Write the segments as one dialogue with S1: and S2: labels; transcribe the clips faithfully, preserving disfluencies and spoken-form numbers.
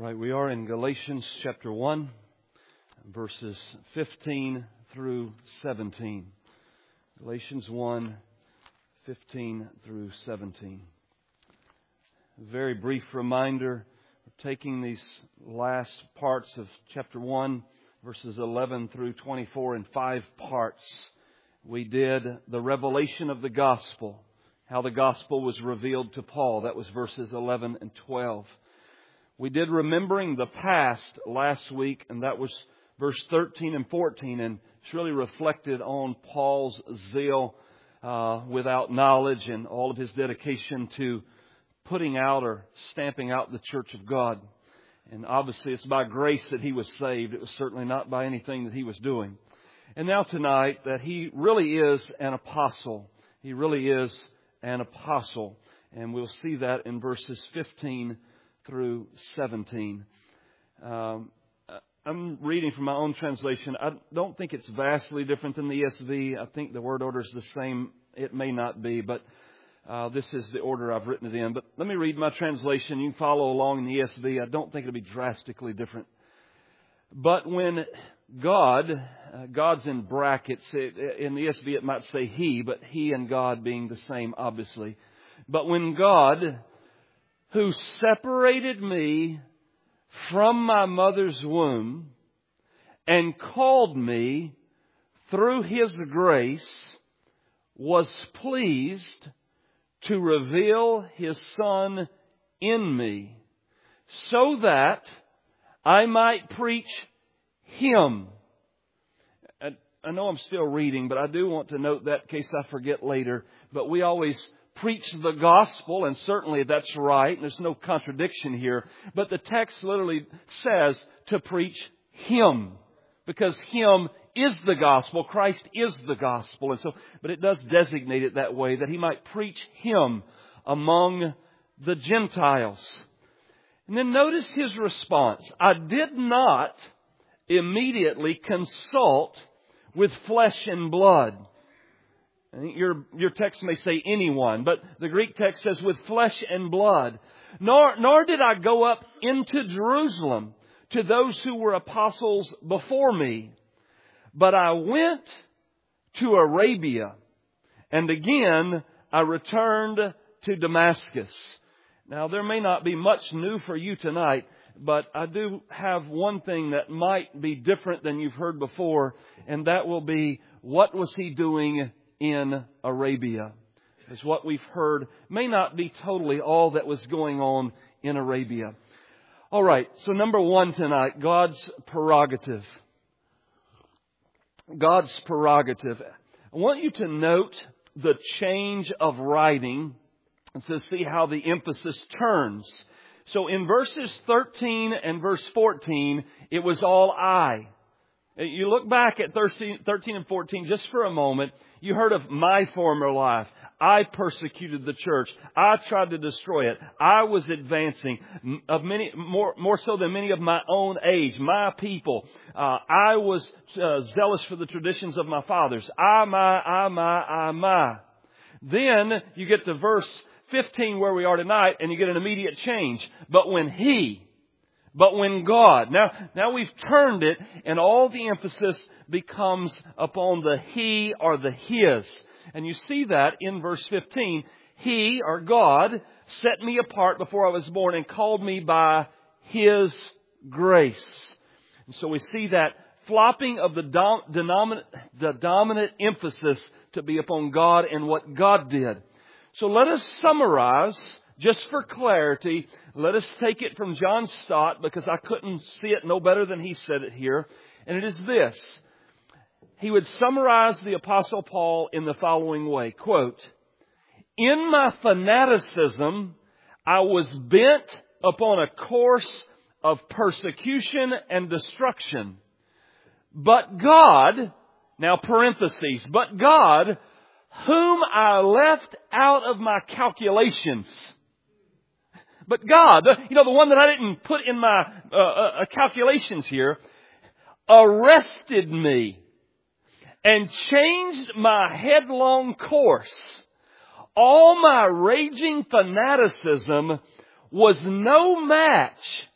S1: Right, we are in Galatians chapter one, verses fifteen through seventeen. Galatians one, fifteen through seventeen. A very brief reminder, we're taking these last parts of chapter one, verses eleven through twenty-four in five parts. We did the revelation of the gospel, how the gospel was revealed to Paul. That was verses eleven and twelve. We did remembering the past last week, and that was verse thirteen and fourteen, and it's really reflected on Paul's zeal uh, without knowledge and all of his dedication to putting out or stamping out the church of God. And obviously it's by grace that he was saved. It was certainly not by anything that he was doing. And now tonight that he really is an apostle. He really is an apostle. And we'll see that in verses fifteen through seventeen. Um, I'm reading from my own translation. I don't think it's vastly different than the E S V. I think the word order is the same. It may not be, but uh, this is the order I've written it in. But let me read my translation. You can follow along in the E S V. I don't think it'll be drastically different. But when God, uh, God's in brackets. It, in the E S V it might say He, but He and God being the same, obviously. But when God, who separated me from my mother's womb and called me through His grace, was pleased to reveal His Son in me, so that I might preach Him. I know I'm still reading, but I do want to note that in case I forget later. But we always preach the gospel, and certainly that's right. There's no contradiction here. But the text literally says to preach Him, because Him is the gospel. Christ is the gospel. And so, but it does designate it that way, that He might preach Him among the Gentiles. And then notice His response. I did not immediately consult with flesh and blood. I think your, your text may say anyone, but the Greek text says with flesh and blood. Nor, nor did I go up into Jerusalem to those who were apostles before me, but I went to Arabia, and again I returned to Damascus. Now there may not be much new for you tonight, but I do have one thing that might be different than you've heard before, and that will be, what was he doing in Arabia? Because what we've heard may not be totally all that was going on in Arabia. All right, so number one tonight, God's prerogative. God's prerogative. I want you to note the change of writing and to see how the emphasis turns. So in verses thirteen and verse fourteen, it was all I. You look back at thirteen and fourteen just for a moment. You heard of my former life. I persecuted the church. I tried to destroy it. I was advancing of many more more so than many of my own age, my people. Uh, I was uh, zealous for the traditions of my fathers. I, my, I, my, I, my. Then you get to verse fifteen where we are tonight, and you get an immediate change. But when He, but when God, now, now we've turned it, and all the emphasis becomes upon the He or the His. And you see that in verse fifteen. He, or God, set me apart before I was born and called me by His grace. And so we see that flopping of the, dom- denominant, the dominant emphasis to be upon God and what God did. So let us summarize, just for clarity, let us take it from John Stott, because I couldn't see it no better than he said it here. And it is this. He would summarize the Apostle Paul in the following way, quote, in my fanaticism, I was bent upon a course of persecution and destruction. But God, now parentheses, but God, whom I left out of my calculations. But God, you know, the one that I didn't put in my uh, uh, calculations here, arrested me and changed my headlong course. All my raging fanaticism was no match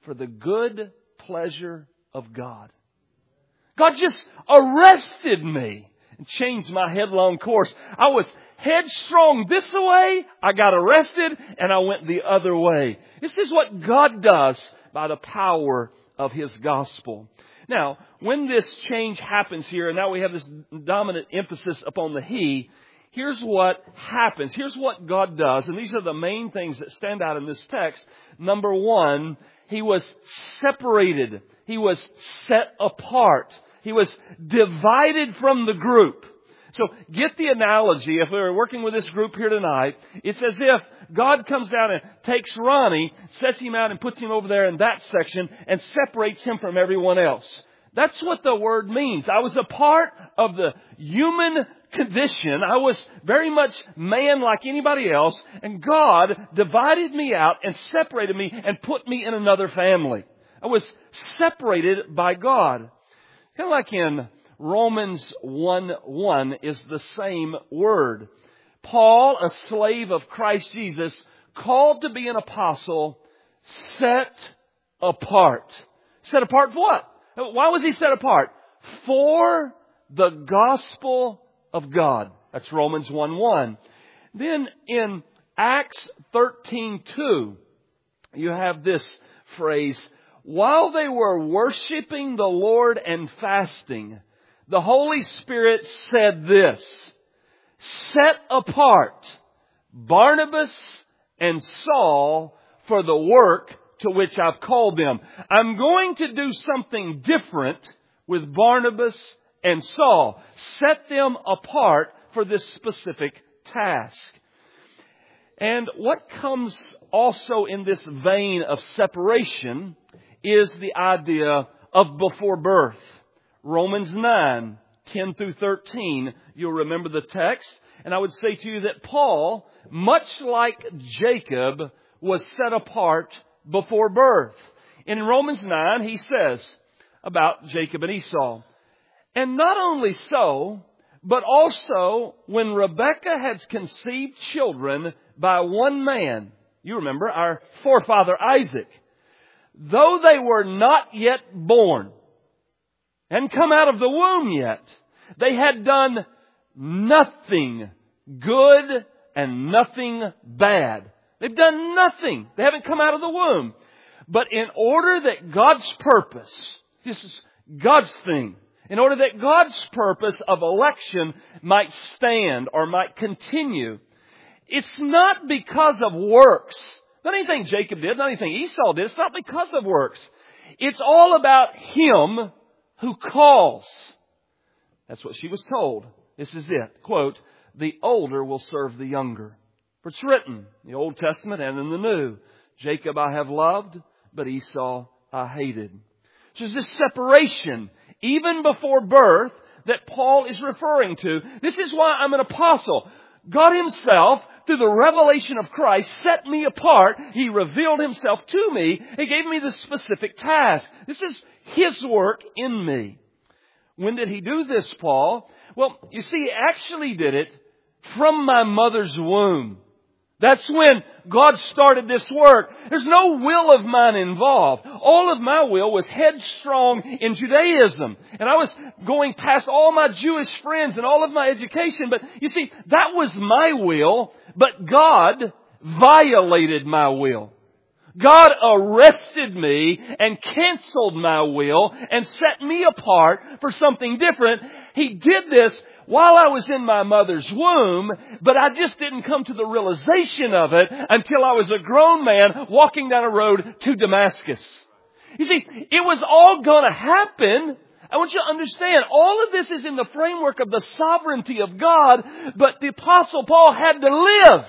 S1: for the good pleasure of God. God just arrested me and changed my headlong course. I was headstrong this way, I got arrested, and I went the other way. This is what God does by the power of His gospel. Now, when this change happens here, and now we have this dominant emphasis upon the He, here's what happens. Here's what God does. And these are the main things that stand out in this text. Number one, He was separated. He was set apart. He was divided from the group. So get the analogy. If we were working with this group here tonight, it's as if God comes down and takes Ronnie, sets him out and puts him over there in that section and separates him from everyone else. That's what the word means. I was a part of the human condition. I was very much man like anybody else. And God divided me out and separated me and put me in another family. I was separated by God. Kind of like in Romans one one is the same word. Paul, a slave of Christ Jesus, called to be an apostle, set apart. Set apart for what? Why was he set apart? For the gospel of God. That's Romans one one. Then in Acts thirteen two, you have this phrase, while they were worshiping the Lord and fasting, the Holy Spirit said this, set apart Barnabas and Saul for the work to which I've called them. I'm going to do something different with Barnabas and Saul. Set them apart for this specific task. And what comes also in this vein of separation is the idea of before birth. Romans nine, ten through thirteen, you'll remember the text. And I would say to you that Paul, much like Jacob, was set apart before birth. In Romans nine, he says about Jacob and Esau, and not only so, but also when Rebekah had conceived children by one man, you remember our forefather Isaac, though they were not yet born and come out of the womb yet, they had done nothing good and nothing bad. They've done nothing. They haven't come out of the womb. But in order that God's purpose, this is God's thing, in order that God's purpose of election might stand or might continue, it's not because of works. Not anything Jacob did, not anything Esau did. It's not because of works. It's all about Him who calls. That's what she was told. This is it. Quote, the older will serve the younger. For it's written, in the Old Testament and in the New, Jacob I have loved, but Esau I hated. So there's this separation, even before birth, that Paul is referring to. This is why I'm an apostle. God Himself, through the revelation of Christ, set me apart. He revealed Himself to me. He gave me this specific task. This is His work in me. When did He do this, Paul? Well, you see, He actually did it from my mother's womb. That's when God started this work. There's no will of mine involved. All of my will was headstrong in Judaism. And I was going past all my Jewish friends and all of my education. But you see, that was my will. But God violated my will. God arrested me and canceled my will and set me apart for something different. He did this while I was in my mother's womb, but I just didn't come to the realization of it until I was a grown man walking down a road to Damascus. You see, it was all going to happen. I want you to understand, all of this is in the framework of the sovereignty of God, but the Apostle Paul had to live.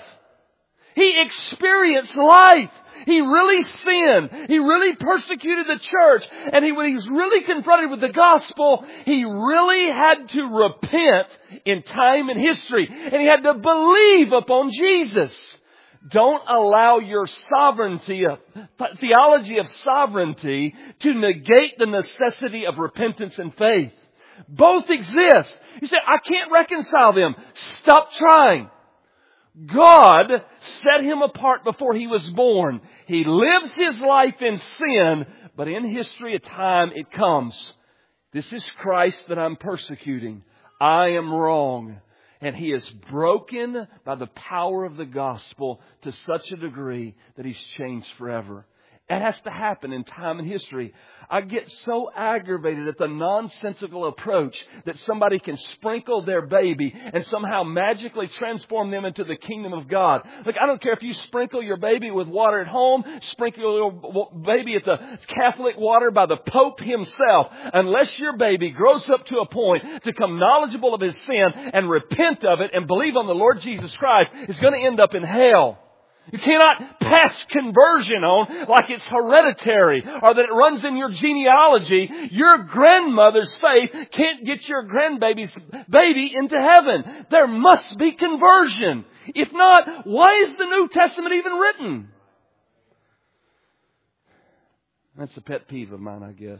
S1: He experienced life. He really sinned. He really persecuted the church. And he, when he was really confronted with the gospel, he really had to repent in time and history. And he had to believe upon Jesus. Don't allow your sovereignty, theology of sovereignty, to negate the necessity of repentance and faith. Both exist. You say, I can't reconcile them. Stop trying. God set him apart before he was born. He lives his life in sin, but in history, a time it comes. This is Christ that I'm persecuting. I am wrong. And he is broken by the power of the gospel to such a degree that he's changed forever. It has to happen in time and history. I get so aggravated at the nonsensical approach that somebody can sprinkle their baby and somehow magically transform them into the kingdom of God. Look, I don't care if you sprinkle your baby with water at home, sprinkle your baby at the Catholic water by the Pope himself. Unless your baby grows up to a point to become knowledgeable of his sin and repent of it and believe on the Lord Jesus Christ, it's going to end up in hell. You cannot pass conversion on like it's hereditary or that it runs in your genealogy. Your grandmother's faith can't get your grandbaby's baby into heaven. There must be conversion. If not, why is the New Testament even written? That's a pet peeve of mine, I guess.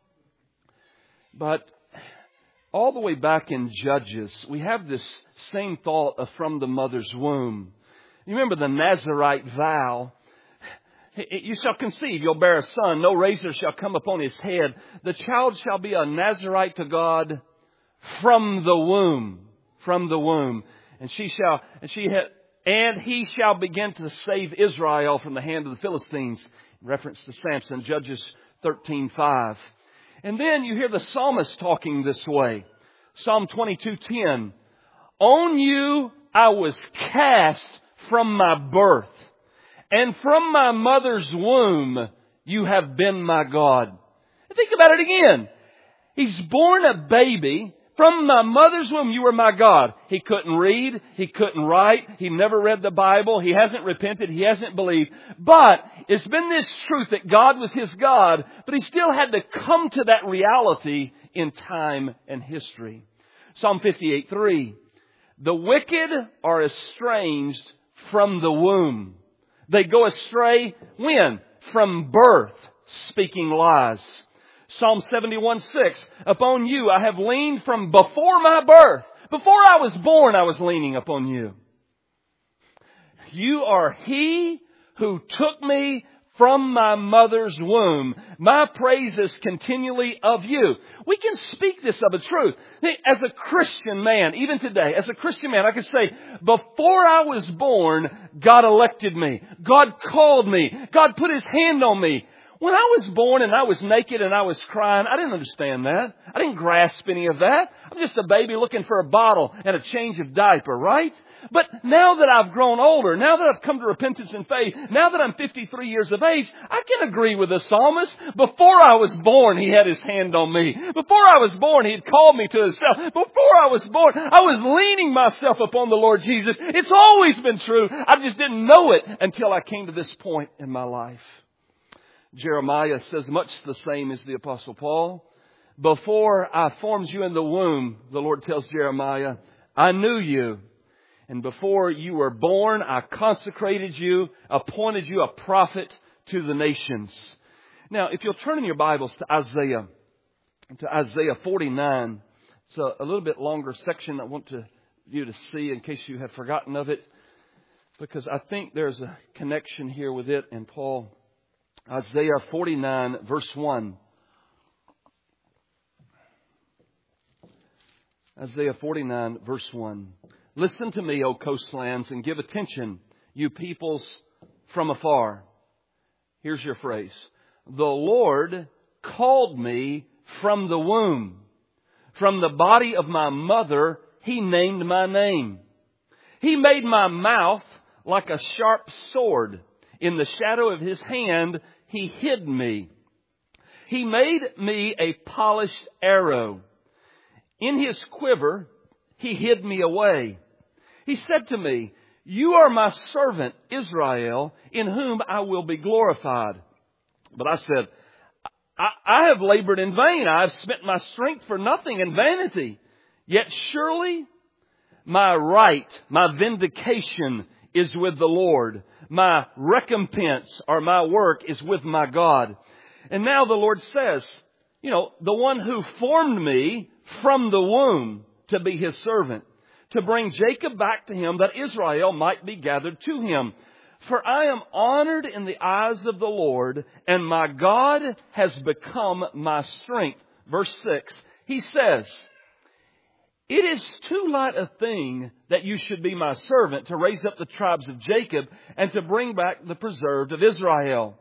S1: But all the way back in Judges, we have this same thought of from the mother's womb. You remember the Nazirite vow. You shall conceive, you'll bear a son. No razor shall come upon his head. The child shall be a Nazirite to God from the womb. From the womb. And she shall, and she had, and he shall begin to save Israel from the hand of the Philistines. In reference to Samson, Judges thirteen five. And then you hear the psalmist talking this way. Psalm twenty-two ten. On you I was cast from my birth, and from my mother's womb you have been my God. And think about it again. He's born a baby. From my mother's womb you were my God. He couldn't read. He couldn't write. He never read the Bible. He hasn't repented. He hasn't believed. But it's been this truth that God was his God, but he still had to come to that reality in time and history. Psalm fifty-eight three. The wicked are estranged from the womb. They go astray when? From birth, speaking lies. Psalm seventy-one six. Upon you I have leaned from before my birth. Before I was born, I was leaning upon you. You are he who took me from my mother's womb. My praise is continually of you. We can speak this of a truth. As a Christian man, even today, as a Christian man, I could say, before I was born, God elected me. God called me. God put his hand on me. When I was born and I was naked and I was crying, I didn't understand that. I didn't grasp any of that. I'm just a baby looking for a bottle and a change of diaper, right? But now that I've grown older, now that I've come to repentance and faith, now that I'm fifty-three years of age, I can agree with the psalmist. Before I was born, he had his hand on me. Before I was born, he had called me to himself. Before I was born, I was leaning myself upon the Lord Jesus. It's always been true. I just didn't know it until I came to this point in my life. Jeremiah says much the same as the Apostle Paul. Before I formed you in the womb, the Lord tells Jeremiah, I knew you. And before you were born, I consecrated you, appointed you a prophet to the nations. Now, if you'll turn in your Bibles to Isaiah, to Isaiah forty-nine. It's a, a little bit longer section I want to, you to see in case you have forgotten of it. Because I think there's a connection here with it and Paul. Isaiah forty-nine, verse one. Isaiah forty-nine, verse one. Listen to me, O coastlands, and give attention, you peoples from afar. Here's your phrase. The Lord called me from the womb. From the body of my mother, He named my name. He made my mouth like a sharp sword. In the shadow of His hand, He hid me. He made me a polished arrow. In His quiver, He hid me away. He said to me, you are my servant, Israel, in whom I will be glorified. But I said, I, I have labored in vain. I have spent my strength for nothing in vanity. Yet surely my right, my vindication is with the Lord. My recompense or my work is with my God. And now the Lord says, you know, the one who formed me from the womb to be His servant, to bring Jacob back to him, that Israel might be gathered to him. For I am honored in the eyes of the Lord, and my God has become my strength. Verse six, he says, it is too light a thing that you should be my servant to raise up the tribes of Jacob and to bring back the preserved of Israel.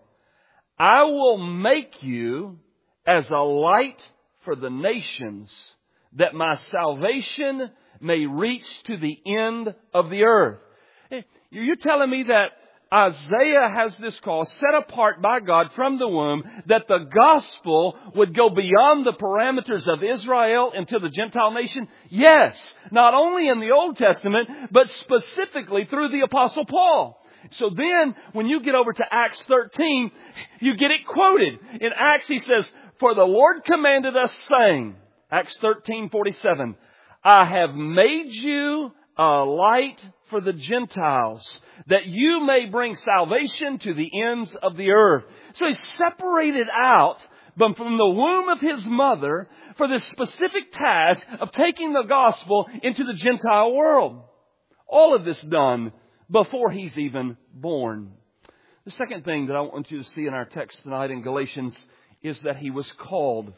S1: I will make you as a light for the nations, that my salvation may reach to the end of the earth. You're telling me that Isaiah has this call set apart by God from the womb, that the gospel would go beyond the parameters of Israel into the Gentile nation? Yes, not only in the Old Testament, but specifically through the Apostle Paul. So then, when you get over to Acts thirteen, you get it quoted. In Acts, he says, for the Lord commanded us, saying, Acts thirteen forty-seven, I have made you a light for the Gentiles, that you may bring salvation to the ends of the earth. So he's separated out but from the womb of his mother for this specific task of taking the gospel into the Gentile world. All of this done before he's even born. The second thing that I want you to see in our text tonight in Galatians is that he was called.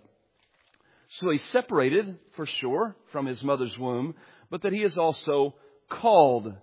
S1: So he's separated, for sure, from his mother's womb, but that he is also called.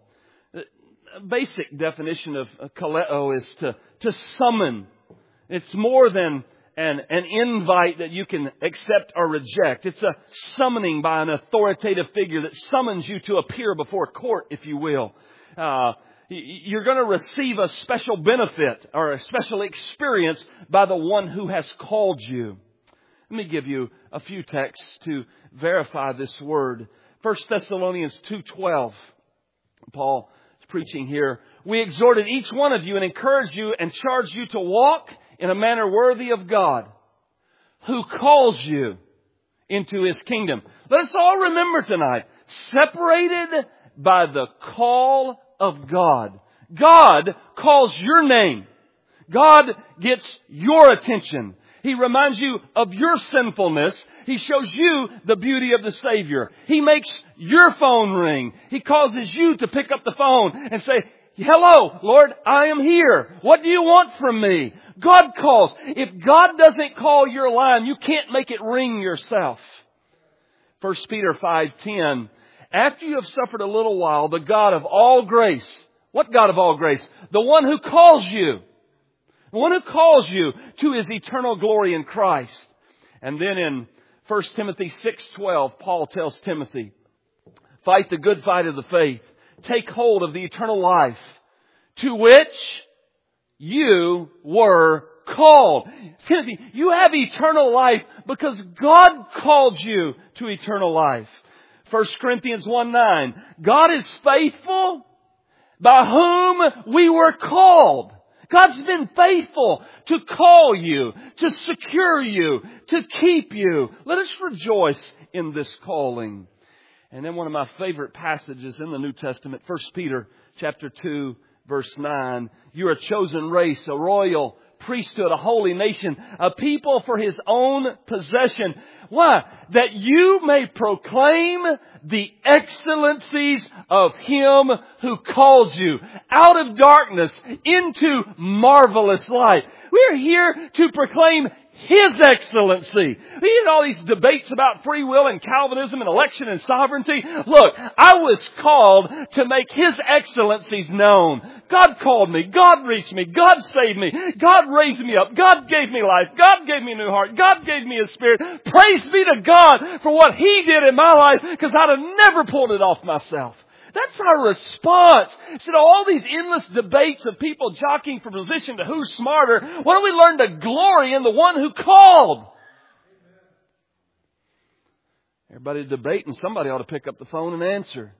S1: A basic definition of kaleo is to, to summon. It's more than an, an invite that you can accept or reject. It's a summoning by an authoritative figure that summons you to appear before court, if you will. Uh, you're going to receive a special benefit or a special experience by the one who has called you. Let me give you a few texts to verify this word. First Thessalonians two twelve. Paul is preaching here. We exhorted each one of you and encouraged you and charged you to walk in a manner worthy of God, who calls you into His kingdom. Let us all remember tonight, separated by the call of God. God calls your name. God gets your attention. He reminds you of your sinfulness. He shows you the beauty of the Savior. He makes your phone ring. He causes you to pick up the phone and say, hello, Lord, I am here. What do you want from me? God calls. If God doesn't call your line, you can't make it ring yourself. First Peter five ten. After you have suffered a little while, the God of all grace. What God of all grace? The one who calls you. The one who calls you to His eternal glory in Christ. And then in First Timothy six twelve, Paul tells Timothy, fight the good fight of the faith. Take hold of the eternal life to which you were called. Timothy, you have eternal life because God called you to eternal life. First Corinthians one nine, God is faithful by whom we were called. God's been faithful to call you, to secure you, to keep you. Let us rejoice in this calling. And then one of my favorite passages in the New Testament, First Peter chapter two, verse nine. You're a chosen race, a royal priesthood, a holy nation, a people for His own possession. Why? That you may proclaim the excellencies of Him who called you out of darkness into marvelous light. We're here to proclaim His excellency. We had all these debates about free will and Calvinism and election and sovereignty. Look, I was called to make His excellencies known. God called me. God reached me. God saved me. God raised me up. God gave me life. God gave me a new heart. God gave me His Spirit. Praise be to God for what He did in my life, because I'd have never pulled it off myself. That's our response. Instead of all these endless debates of people jockeying for position to who's smarter, why don't we learn to glory in the one who called? Everybody debating, somebody ought to pick up the phone and answer.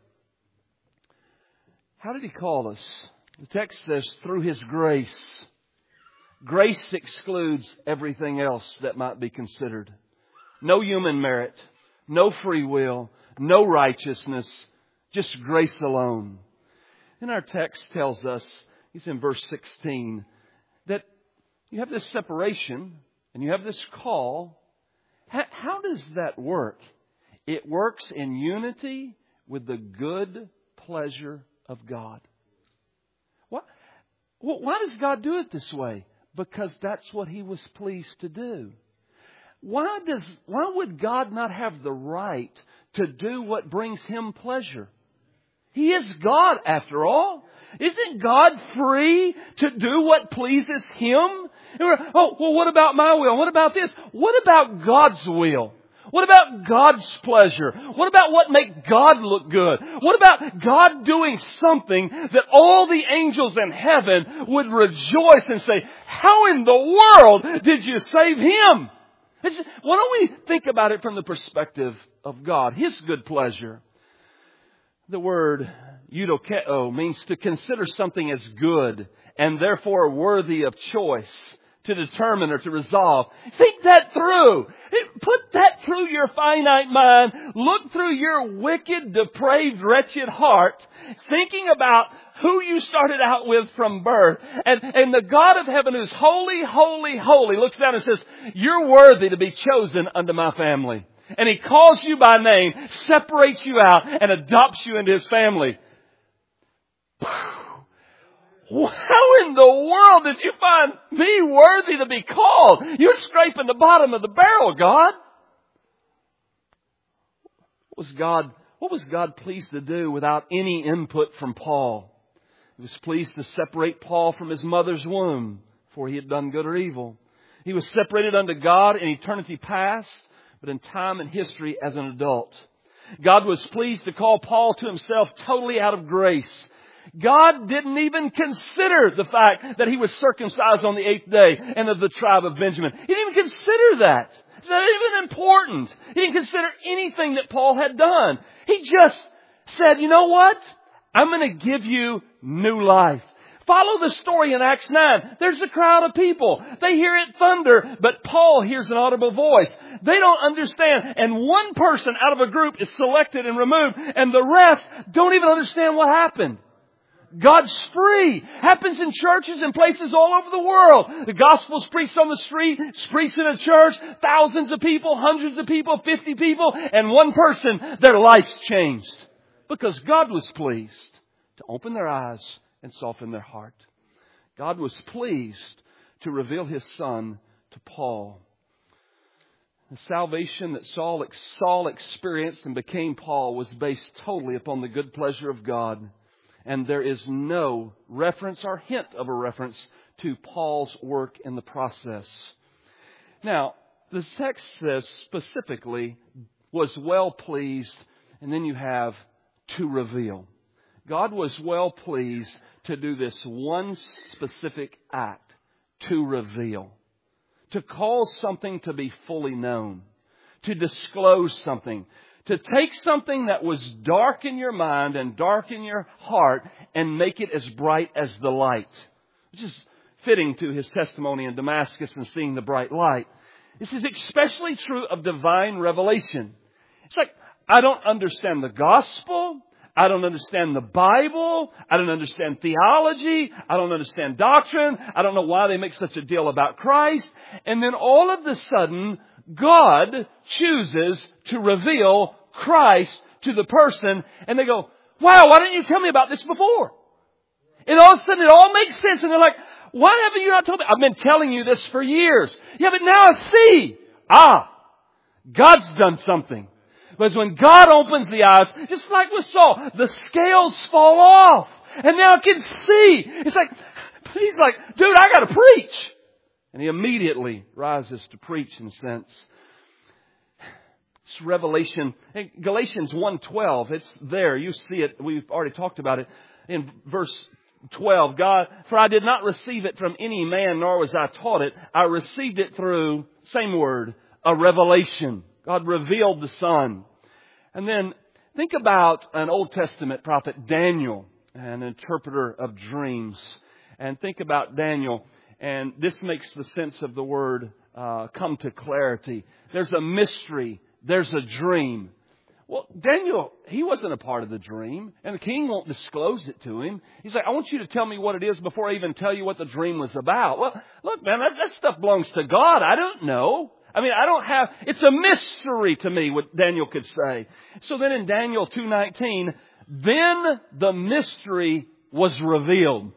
S1: How did He call us? The text says, through His grace. Grace excludes everything else that might be considered. No human merit, no free will, no righteousness, just grace alone. And our text tells us, he's in verse sixteen, that you have this separation and you have this call. How, how does that work? It works in unity with the good pleasure of God. What? Why does God do it this way? Because that's what He was pleased to do. Why does, why would God not have the right to do what brings Him pleasure? He is God after all. Isn't God free to do what pleases Him? Oh, well, what about my will? What about this? What about God's will? What about God's pleasure? What about what makes God look good? What about God doing something that all the angels in heaven would rejoice and say, how in the world did you save Him? It's, why don't we think about it from the perspective of God, His good pleasure? The word eudokeo means to consider something as good and therefore worthy of choice, to determine or to resolve. Think that through. Put that through your finite mind. Look through your wicked, depraved, wretched heart, thinking about who you started out with from birth. And, and the God of heaven who's holy, holy, holy looks down and says, you're worthy to be chosen unto my family. And He calls you by name, separates you out, and adopts you into His family. How in the world did you find me worthy to be called? You're scraping the bottom of the barrel, God. What was God, what was God pleased to do without any input from Paul? He was pleased to separate Paul from his mother's womb before he had done good or evil. He was separated unto God in eternity past, but in time and history as an adult. God was pleased to call Paul to Himself totally out of grace. God didn't even consider the fact that he was circumcised on the eighth day and of the tribe of Benjamin. He didn't even consider that. It's not even important. He didn't consider anything that Paul had done. He just said, you know what? I'm going to give you new life. Follow the story in Acts nine. There's a crowd of people. They hear it thunder, but Paul hears an audible voice. They don't understand. And one person out of a group is selected and removed, and the rest don't even understand what happened. God's free. Happens in churches and places all over the world. The gospel's preached on the street, it's preached in a church, thousands of people, hundreds of people, fifty people, and one person, their life's changed. Because God was pleased to open their eyes and soften their heart. God was pleased to reveal His Son to Paul. The salvation that Saul, Saul experienced and became Paul was based totally upon the good pleasure of God. And there is no reference or hint of a reference to Paul's work in the process. Now, the text says specifically, was well pleased, and then you have to reveal. God was well pleased to do this one specific act, to reveal. To cause something to be fully known. To disclose something. To take something that was dark in your mind and dark in your heart and make it as bright as the light. Which is fitting to his testimony in Damascus and seeing the bright light. This is especially true of divine revelation. It's like, I don't understand the gospel. I don't understand the Bible. I don't understand theology. I don't understand doctrine. I don't know why they make such a deal about Christ. And then all of a sudden, God chooses to reveal Christ to the person. And they go, wow, why didn't you tell me about this before? And all of a sudden it all makes sense. And they're like, why haven't you not told me? I've been telling you this for years. Yeah, but now I see. Ah, God's done something. Because when God opens the eyes, just like with Saul, the scales fall off. And now I can see. It's like, he's like, dude, I got to preach. And he immediately rises to preach in a sense. It's Revelation, Galatians one twelve, it's there. You see it. We've already talked about it. In verse twelve, God, for I did not receive it from any man, nor was I taught it. I received it through, same word, a revelation. God revealed the Son. And then think about an Old Testament prophet, Daniel, an interpreter of dreams. And think about Daniel. And this makes the sense of the word uh, come to clarity. There's a mystery. There's a dream. Well, Daniel, he wasn't a part of the dream. And the king won't disclose it to him. He's like, I want you to tell me what it is before I even tell you what the dream was about. Well, look, man, that, that stuff belongs to God. I don't know. I mean, I don't have, it's a mystery to me what Daniel could say. So then in Daniel two nineteen, then the mystery was revealed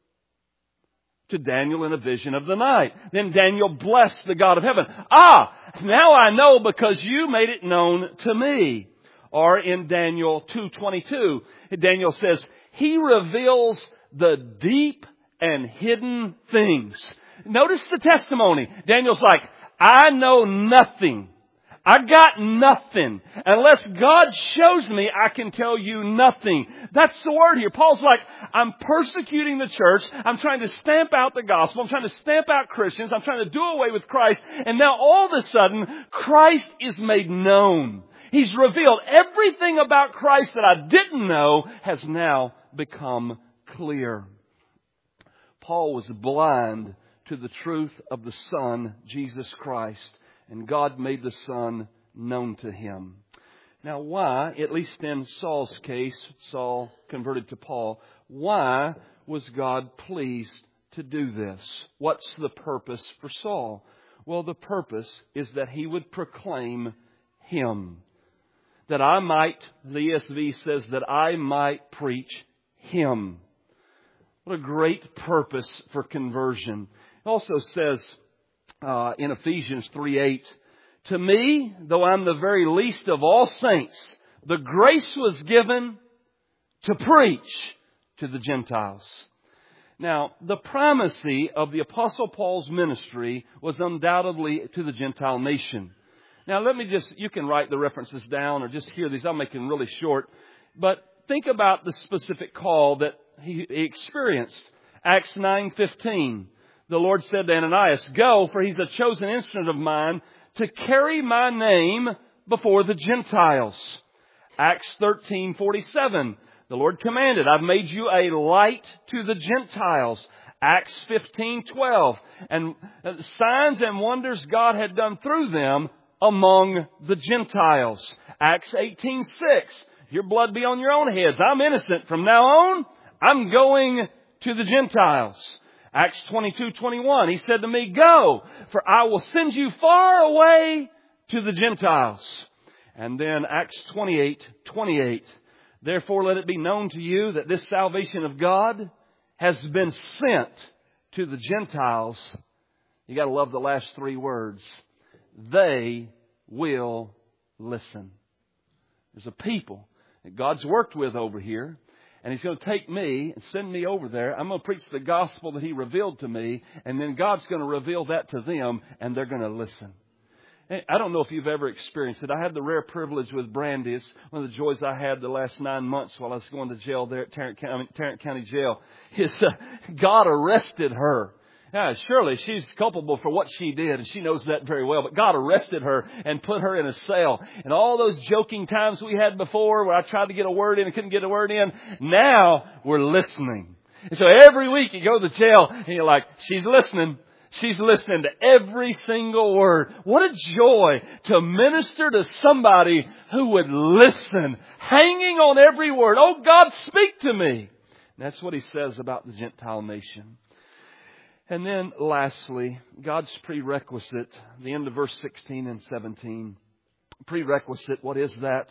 S1: to Daniel in a vision of the night. Then Daniel blessed the God of heaven. Ah, now I know because you made it known to me. Or in Daniel two twenty-two, Daniel says, He reveals the deep and hidden things. Notice the testimony. Daniel's like, I know nothing. I got nothing. Unless God shows me, I can tell you nothing. That's the word here. Paul's like, I'm persecuting the church. I'm trying to stamp out the gospel. I'm trying to stamp out Christians. I'm trying to do away with Christ. And now all of a sudden, Christ is made known. He's revealed everything about Christ that I didn't know has now become clear. Paul was blind to the truth of the Son, Jesus Christ, and God made the Son known to him. Now why, at least in Saul's case, Saul converted to Paul, why was God pleased to do this? What's the purpose for Saul? Well, the purpose is that he would proclaim Him. That I might, the E S V says, that I might preach Him. What a great purpose for conversion. It also says uh, in Ephesians three eight, to me, though I'm the very least of all saints, the grace was given to preach to the Gentiles. Now, the primacy of the Apostle Paul's ministry was undoubtedly to the Gentile nation. Now, let me just, you can write the references down or just hear these. I'll make them really short. But think about the specific call that he experienced. Acts nine fifteen. The Lord said to Ananias, go, for he's a chosen instrument of mine to carry my name before the Gentiles. Acts thirteen forty-seven. The Lord commanded, I've made you a light to the Gentiles. Acts fifteen twelve. And signs and wonders God had done through them among the Gentiles. Acts eighteen six. Your blood be on your own heads. I'm innocent. From now on, I'm going to the Gentiles. Acts twenty-two twenty-one. He said to me, go, for I will send you far away to the Gentiles. And then Acts twenty-eight twenty-eight. Therefore let it be known to you that this salvation of God has been sent to the Gentiles. You got to love the last three words. They will listen. There's a people that God's worked with over here. And He's going to take me and send me over there. I'm going to preach the gospel that He revealed to me. And then God's going to reveal that to them. And they're going to listen. I don't know if you've ever experienced it. I had the rare privilege with Brandy. It's one of the joys I had the last nine months while I was going to jail there at Tarrant County, I mean, Tarrant County Jail. Is uh, God arrested her. Yeah, surely she's culpable for what she did, and she knows that very well. But God arrested her and put her in a cell. And all those joking times we had before where I tried to get a word in and couldn't get a word in, now we're listening. And so every week you go to jail and you're like, she's listening. She's listening to every single word. What a joy to minister to somebody who would listen, hanging on every word. Oh, God, speak to me. And that's what He says about the Gentile nation. And then lastly, God's prerequisite, the end of verse sixteen and seventeen. Prerequisite, what is that?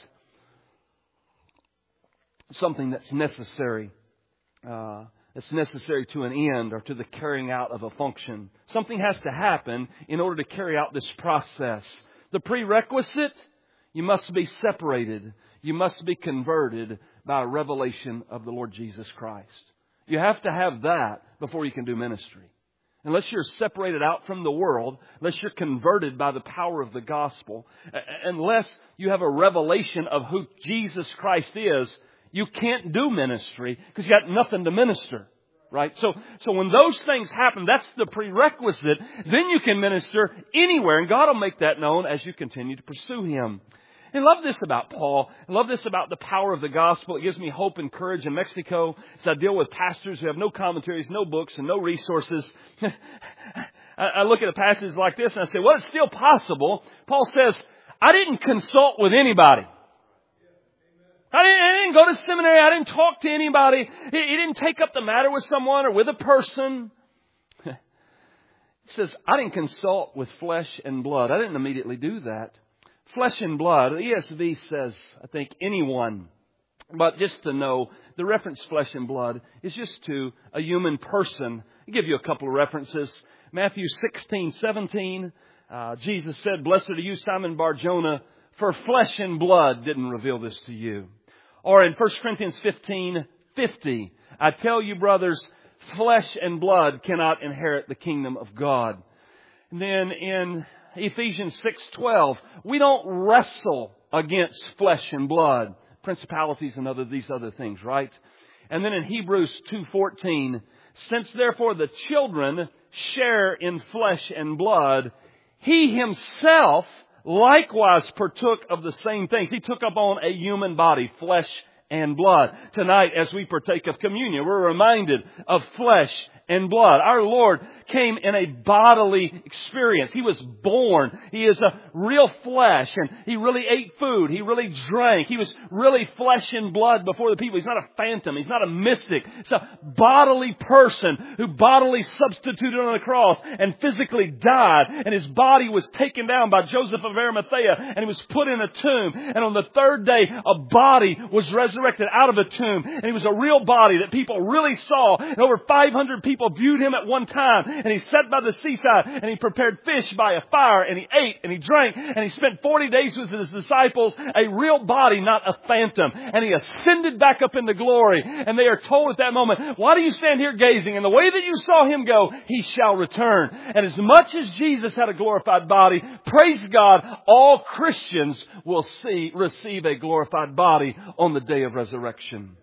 S1: Something that's necessary. Uh, It's necessary to an end or to the carrying out of a function. Something has to happen in order to carry out this process. The prerequisite, you must be separated. You must be converted by a revelation of the Lord Jesus Christ. You have to have that before you can do ministry. Unless you're separated out from the world, unless you're converted by the power of the gospel, unless you have a revelation of who Jesus Christ is, you can't do ministry because you got nothing to minister, right? So, so when those things happen, that's the prerequisite. Then you can minister anywhere, and God will make that known as you continue to pursue Him. And I love this about Paul. I love this about the power of the gospel. It gives me hope and courage in Mexico as I deal with pastors who have no commentaries, no books, and no resources. I look at a passage like this and I say, well, it's still possible. Paul says, I didn't consult with anybody. I didn't, I didn't go to seminary. I didn't talk to anybody. He, he didn't take up the matter with someone or with a person. He says, I didn't consult with flesh and blood. I didn't immediately do that. Flesh and blood, the E S V says, I think, anyone. But just to know, the reference flesh and blood is just to a human person. I'll give you a couple of references. Matthew sixteen, seventeen, uh, Jesus said, Blessed are you, Simon Bar-Jonah, for flesh and blood didn't reveal this to you. Or in First Corinthians fifteen, fifty, I tell you, brothers, flesh and blood cannot inherit the kingdom of God. And then in Ephesians six, twelve, we don't wrestle against flesh and blood, principalities and other these other things, right? And then in Hebrews two, fourteen, since therefore the children share in flesh and blood, He Himself likewise partook of the same things. He took upon a human body, flesh and blood. Tonight, as we partake of communion, we're reminded of flesh and blood. Our Lord came in a bodily experience. He was born. He is a real flesh, and He really ate food. He really drank. He was really flesh and blood before the people. He's not a phantom. He's not a mystic. It's a bodily person who bodily substituted on the cross and physically died. And His body was taken down by Joseph of Arimathea, and He was put in a tomb. And on the third day, a body was resurrected out of a tomb. And He was a real body that people really saw. And over five hundred people People viewed Him at one time, and He sat by the seaside, and He prepared fish by a fire, and He ate, and He drank, and He spent forty days with His disciples, a real body, not a phantom. And He ascended back up into glory, and they are told at that moment, why do you stand here gazing? And the way that you saw Him go, He shall return. And as much as Jesus had a glorified body, praise God, all Christians will see receive a glorified body on the day of resurrection.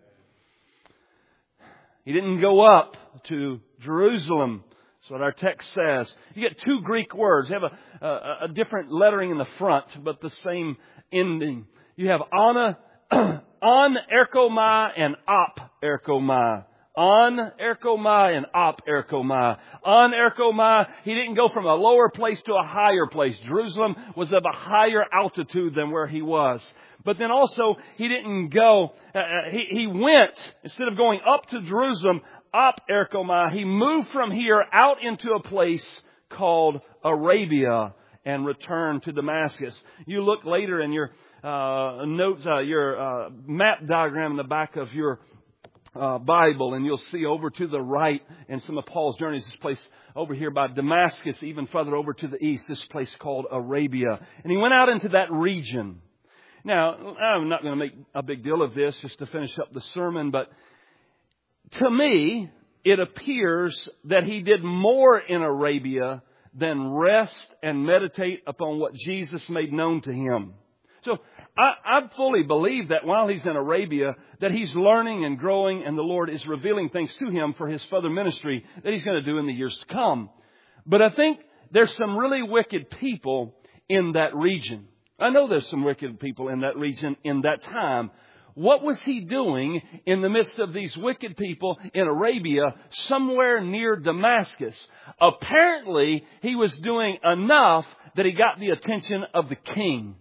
S1: He didn't go up to Jerusalem. That's what our text says. You get two Greek words. You have a, a, a different lettering in the front, but the same ending. You have ana, on erkomai and op erkomai. On erkomai and op erkomai. On erkomai, He didn't go from a lower place to a higher place. Jerusalem was of a higher altitude than where He was. But then also, He didn't go, uh, he, he went, instead of going up to Jerusalem, up erkomai, He moved from here out into a place called Arabia and returned to Damascus. You look later in your uh, notes, uh, your uh, map diagram in the back of your uh, Bible, and you'll see over to the right in some of Paul's journeys, this place over here by Damascus, even further over to the east, this place called Arabia. And He went out into that region. Now, I'm not going to make a big deal of this just to finish up the sermon, but to me, it appears that He did more in Arabia than rest and meditate upon what Jesus made known to Him. So I, I fully believe that while He's in Arabia, that He's learning and growing, and the Lord is revealing things to Him for His further ministry that He's going to do in the years to come. But I think there's some really wicked people in that region. I know there's some wicked people in that region in that time. What was He doing in the midst of these wicked people in Arabia, somewhere near Damascus? Apparently, He was doing enough that He got the attention of the king.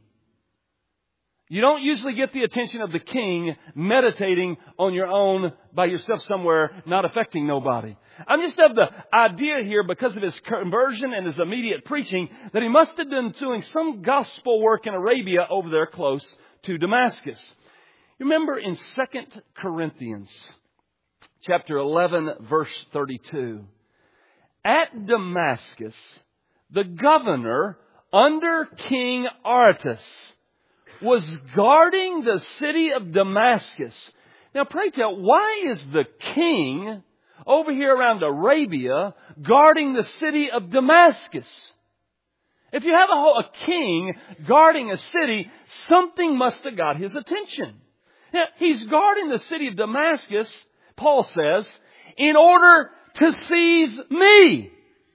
S1: You don't usually get the attention of the king meditating on your own by yourself somewhere, not affecting nobody. I'm just of the idea here, because of his conversion and his immediate preaching, that he must have been doing some gospel work in Arabia over there close to Damascus. You remember in Second Corinthians chapter eleven, verse thirty-two, at Damascus, the governor under King Aretas was guarding the city of Damascus. Now pray tell, why is the king over here around Arabia guarding the city of Damascus? If you have a, whole, a king guarding a city, something must have got his attention. Now, he's guarding the city of Damascus, Paul says, in order to seize me.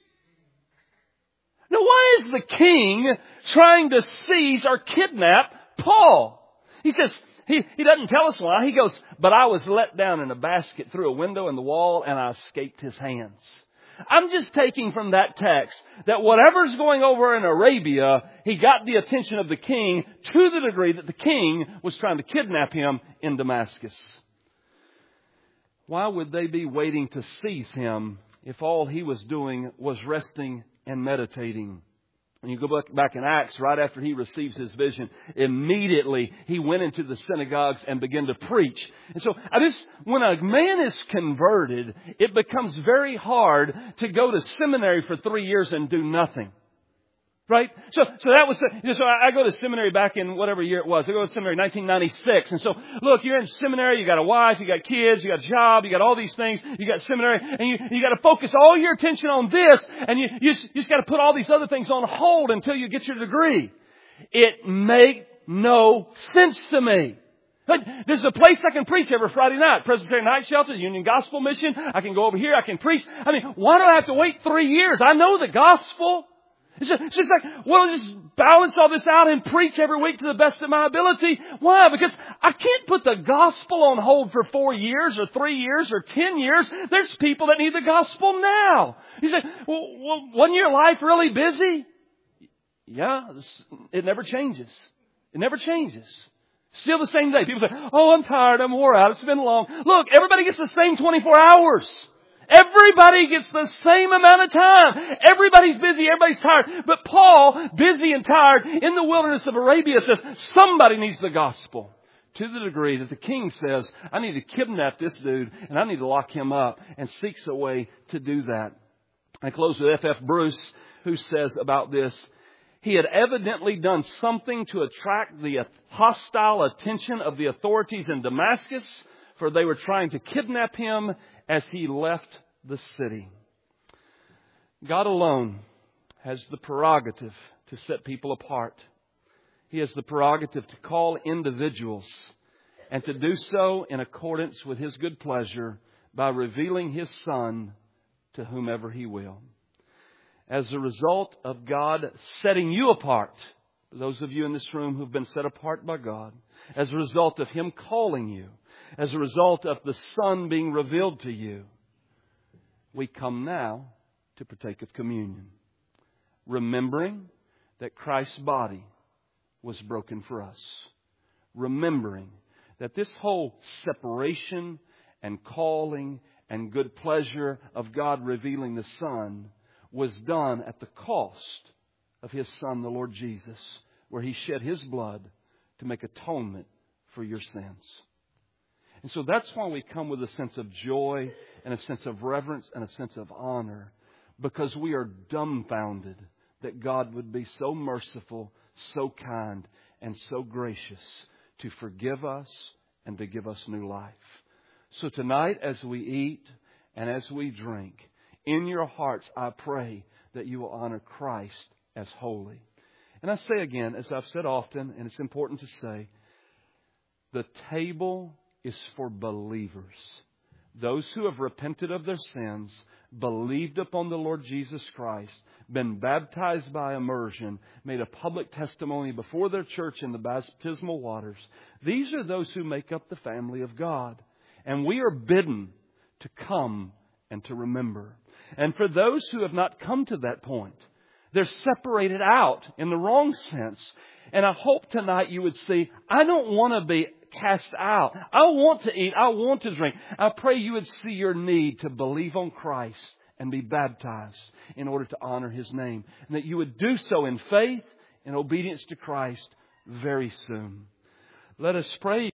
S1: Now why is the king trying to seize or kidnap Paul? He says, he, he doesn't tell us why. He goes, but I was let down in a basket through a window in the wall and I escaped his hands. I'm just taking from that text that whatever's going over in Arabia, he got the attention of the king to the degree that the king was trying to kidnap him in Damascus. Why would they be waiting to seize him if all he was doing was resting and meditating. When you go back, back in Acts, right after he receives his vision, immediately he went into the synagogues and began to preach. And so I just, when a man is converted, it becomes very hard to go to seminary for three years and do nothing. Right? So, so that was, you know, so I, I go to seminary back in whatever year it was. I go to seminary in nineteen ninety-six. And so, look, you're in seminary, you got a wife, you got kids, you got a job, you got all these things, you got seminary, and you, you got to focus all your attention on this, and you, you just, you just got to put all these other things on hold until you get your degree. It made no sense to me. There's a place I can preach every Friday night. Presbyterian Night Shelter, Union Gospel Mission. I can go over here, I can preach. I mean, why do I have to wait three years? I know the gospel. It's just, it's just like, well, just balance all this out and preach every week to the best of my ability. Why? Because I can't put the gospel on hold for four years or three years or ten years. There's people that need the gospel now. You say, well, well wasn't your life really busy? Yeah, it never changes. It never changes. Still the same day. People say, oh, I'm tired. I'm wore out. It's been long. Look, everybody gets the same twenty-four hours. Everybody gets the same amount of time. Everybody's busy. Everybody's tired. But Paul, busy and tired in the wilderness of Arabia, says somebody needs the gospel. To the degree that the king says, I need to kidnap this dude and I need to lock him up, and seeks a way to do that. I close with F F Bruce, who says about this, he had evidently done something to attract the hostile attention of the authorities in Damascus, for they were trying to kidnap him as he left the city. God alone has the prerogative to set people apart. He has the prerogative to call individuals, and to do so in accordance with His good pleasure by revealing His Son to whomever He will. As a result of God setting you apart, those of you in this room who've been set apart by God, as a result of Him calling you, as a result of the Son being revealed to you, we come now to partake of communion, remembering that Christ's body was broken for us. Remembering that this whole separation and calling and good pleasure of God revealing the Son was done at the cost of His Son, the Lord Jesus, where He shed His blood to make atonement for your sins. And so that's why we come with a sense of joy and a sense of reverence and a sense of honor, because we are dumbfounded that God would be so merciful, so kind, and so gracious to forgive us and to give us new life. So tonight, as we eat and as we drink, in your hearts, I pray that you will honor Christ as holy. And I say again, as I've said often, and it's important to say, the table is for believers. Those who have repented of their sins, believed upon the Lord Jesus Christ, been baptized by immersion, made a public testimony before their church in the baptismal waters. These are those who make up the family of God. And we are bidden to come and to remember. And for those who have not come to that point, they're separated out in the wrong sense. And I hope tonight you would see, I don't want to be cast out. I want to eat. I want to drink. I pray you would see your need to believe on Christ and be baptized in order to honor His name. And that you would do so in faith and obedience to Christ very soon. Let us pray.